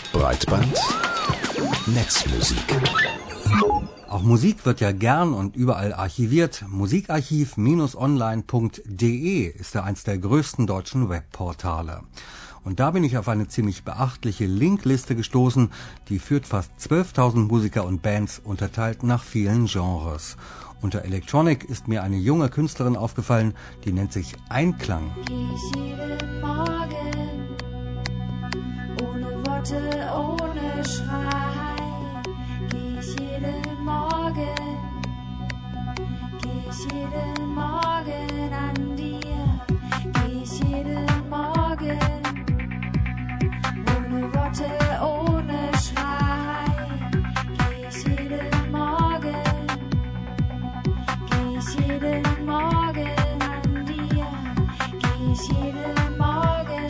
Breitband Netzmusik. Auch Musik wird ja gern und überall archiviert. Musikarchiv-online.de ist ja eins der größten deutschen Webportale. Und da bin ich auf eine ziemlich beachtliche Linkliste gestoßen, die führt fast 12.000 Musiker und Bands unterteilt nach vielen Genres. Unter Electronic ist mir eine junge Künstlerin aufgefallen, die nennt sich Einklang. Geh ich jeden Morgen, ohne Worte, ohne Schrei. Geh ich jeden Morgen, geh ich jeden Morgen an dir. Geh ich jeden Morgen, ohne Worte, ohne Schrei. Geh ich jeden Morgen, geh ich jeden Morgen an dir. Geh ich jeden Morgen,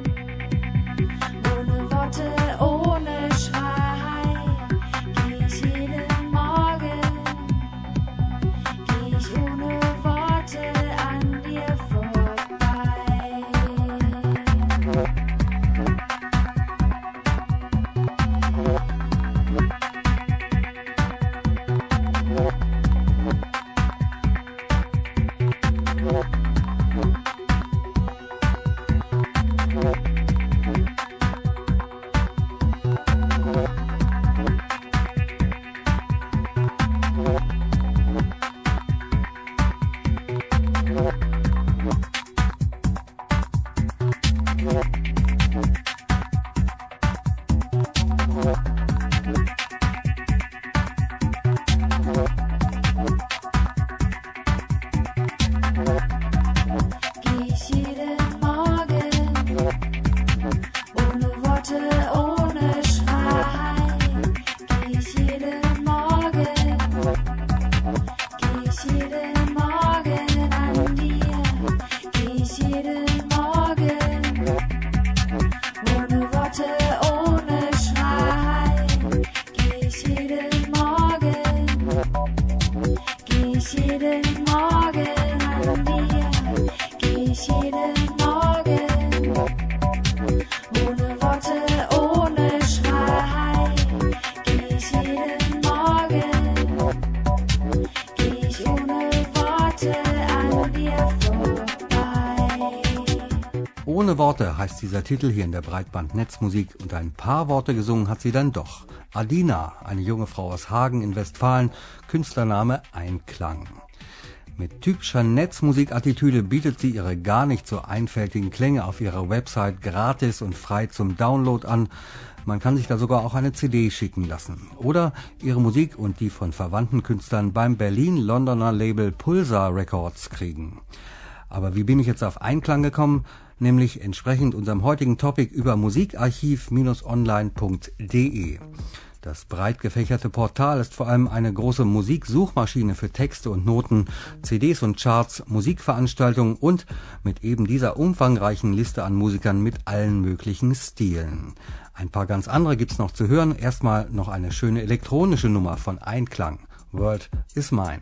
ohne Worte, ohne Schrei. Geh ich jeden Morgen, geh ich ohne Worte an dir vorbei. Geh ich jeden Morgen, ohne Worte, ohne Schrei. Geh ich jeden Morgen, geh ich jeden Morgen an dir. Geh ich jeden Morgen, ohne Worte, ohne Schrei. Geh ich jeden Morgen, geh ich jeden Morgen an dir. Geh ich jeden Morgen, ohne Worte, ohne Schrei. Geh ich jeden Morgen, geh ich ohne Worte an dir vorbei. Ohne Worte heißt dieser Titel hier in der Breitband Netzmusik und ein paar Worte gesungen hat sie dann doch. Adina, eine junge Frau aus Hagen in Westfalen, Künstlername Einklang. Mit typischer Netzmusikattitüde bietet sie ihre gar nicht so einfältigen Klänge auf ihrer Website gratis und frei zum Download an. Man kann sich da sogar auch eine CD schicken lassen. Oder ihre Musik und die von verwandten Künstlern beim Berlin-Londoner Label Pulsar Records kriegen. Aber wie bin ich jetzt auf Einklang gekommen? Nämlich entsprechend unserem heutigen Topic über musikarchiv-online.de. Das breit gefächerte Portal ist vor allem eine große Musiksuchmaschine für Texte und Noten, CDs und Charts, Musikveranstaltungen und mit eben dieser umfangreichen Liste an Musikern mit allen möglichen Stilen. Ein paar ganz andere gibt's noch zu hören. Erstmal noch eine schöne elektronische Nummer von Einklang. World is Mine.